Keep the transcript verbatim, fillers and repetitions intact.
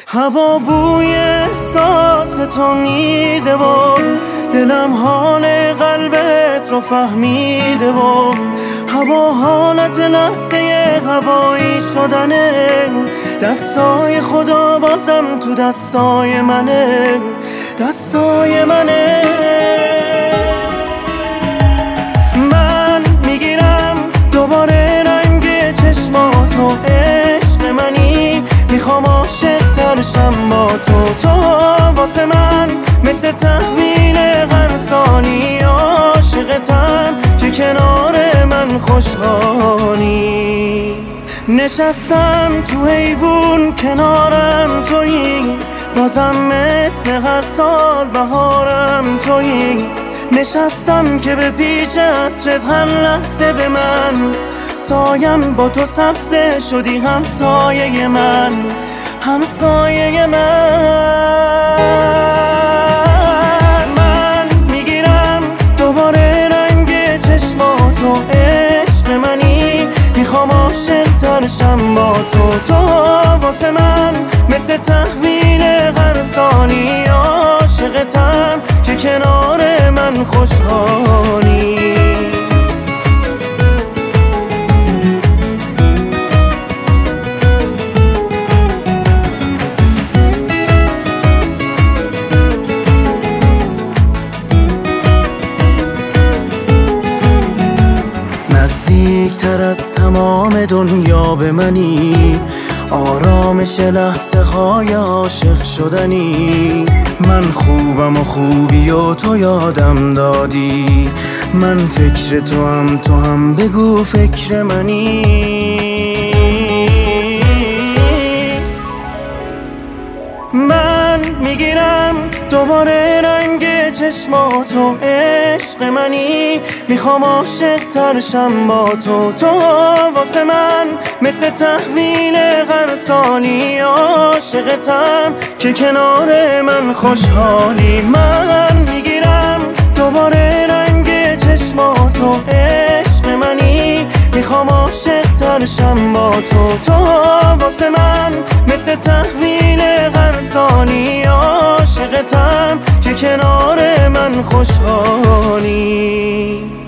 هوا بوی احساس تو میده و دلم حال قلبت رو فهمیده و هوا حالت لحظه هوایی شدنه، دستای خدا بازم تو دستای منه، دستای منه. من میگیرم دوباره رنگ چشماتو، عشق منی میخوام عاشق ترشم با تو. تو واسه من مثل تحویل قرصانی، عاشقتم که کنار من خوشحالی. نشستم تو حیوون کنارم تویی، بازم مثل هر سال بهارم تویی. نشستم که به پیچ عطرت هر لحظه به من سایم، با تو سبزه شدی همسایه من، همسایه من. من میگیرم دوباره رنگ چشماتو، عشق منی میخوام عاشق ترشم با تو. تو واسه من مثل تحویل قرصانی، عاشقتم که کنار من خوشحالی. نزدیکتر از تمام دنیا به منی، آرامش لحظه های عاشق شدنی. من خوبم و خوبی و تو یادم دادی، من فکر تو هم تو هم بگو فکر منی. من میگیرم دوباره رنگ چشماتو، عشق منی میخوام عاشق ترشم با تو. تو واسه من مثل تحویل قرصانی، عاشقتم که کنار من خوشحالی. من میگیرم دوباره رنگ چشماتو، عشق منی میخوام عاشق ترشم با تو. تو واسه من مثل تحویل قرصانی، عاشقتم که کنار من خوشحالی.